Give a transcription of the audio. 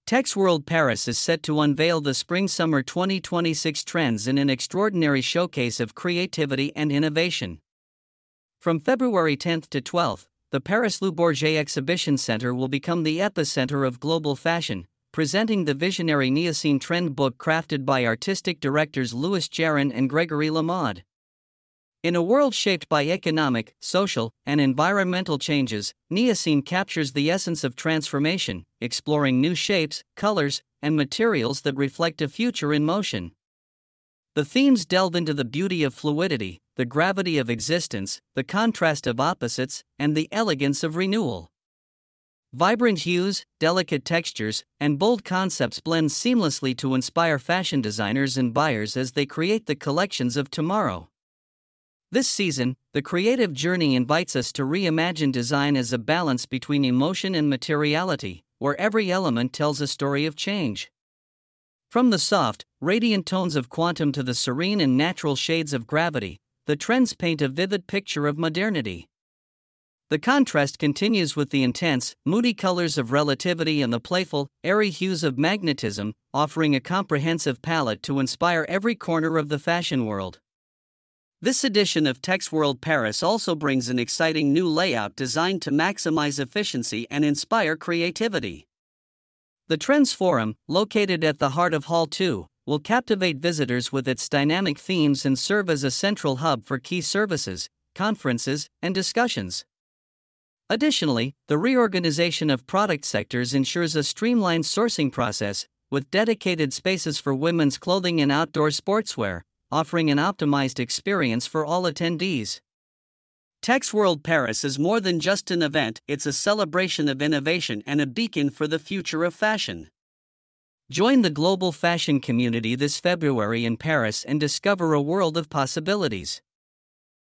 Tex World Paris is set to unveil the Spring-Summer 2026 trends in an extraordinary showcase of creativity and innovation. From February 10 to 12, the Paris Le Bourget Exhibition Center will become the epicenter of global fashion, presenting the visionary Neocene trend book crafted by artistic directors Louis Jarin and Gregory Lamode. In a world shaped by economic, social, and environmental changes, Neocene captures the essence of transformation, exploring new shapes, colors, and materials that reflect a future in motion. The themes delve into the beauty of fluidity, the gravity of existence, the contrast of opposites, and the elegance of renewal. Vibrant hues, delicate textures, and bold concepts blend seamlessly to inspire fashion designers and buyers as they create the collections of tomorrow. This season, the creative journey invites us to reimagine design as a balance between emotion and materiality, where every element tells a story of change. From the soft, radiant tones of quantum to the serene and natural shades of gravity, the trends paint a vivid picture of modernity. The contrast continues with the intense, moody colors of relativity and the playful, airy hues of magnetism, offering a comprehensive palette to inspire every corner of the fashion world. This edition of Tex World Paris also brings an exciting new layout designed to maximize efficiency and inspire creativity. The Trends Forum, located at the heart of Hall 2, will captivate visitors with its dynamic themes and serve as a central hub for key services, conferences, and discussions. Additionally, the reorganization of product sectors ensures a streamlined sourcing process, with dedicated spaces for women's clothing and outdoor sportswear, offering an optimized experience for all attendees. Tex World Paris is more than just an event, it's a celebration of innovation and a beacon for the future of fashion. Join the global fashion community this February in Paris and discover a world of possibilities.